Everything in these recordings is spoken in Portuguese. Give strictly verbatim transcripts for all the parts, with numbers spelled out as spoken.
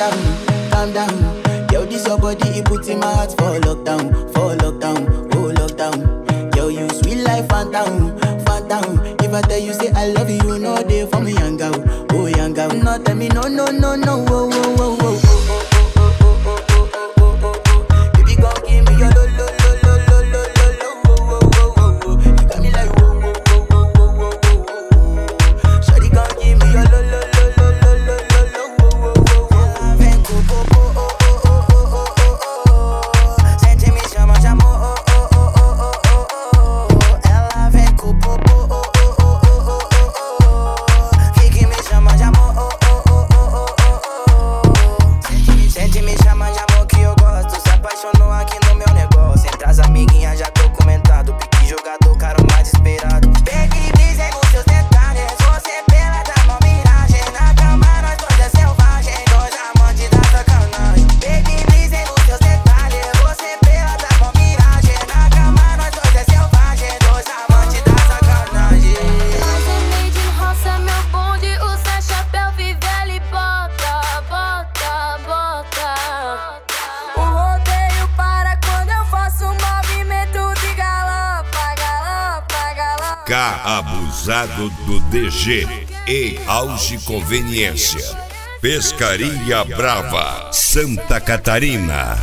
down, calm down. Yo, this your body, it puts in my heart for lockdown, for lockdown, oh lockdown. Yo, you sweet life, phantom, phantom. If I tell you say I love you, you know they for me young girl, oh young girl. No tell me no, no, no, no, oh, oh, oh, oh. K Abusado do D G e Auge Conveniência. Pescaria Brava, Santa Catarina.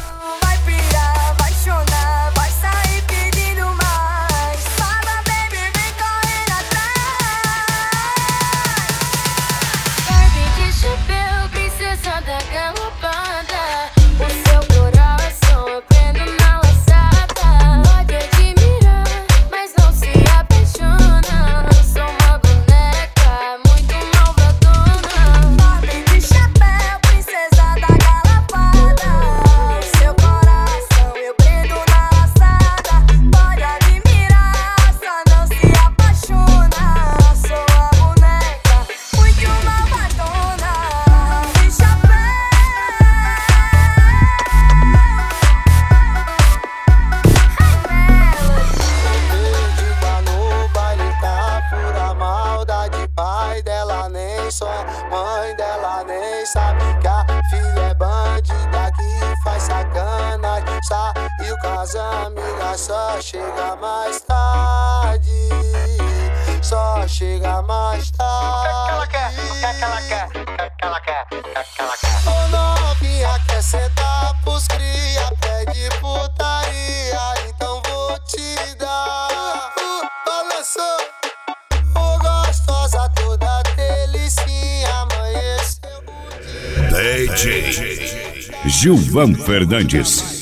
Mãe dela nem sabe que a filha é bandida que faz sacanagem. Saiu com as amigas, só chega mais tarde. Só chega mais tarde. O que é que ela quer? O que é que ela quer? O que é que ela quer? Ô novinha quer sentar pros cria, pede putaria, então vou te dar. Uh, balançou, ô gostosa toda delicinha, amanheceu. D J Gilvan Fernandes.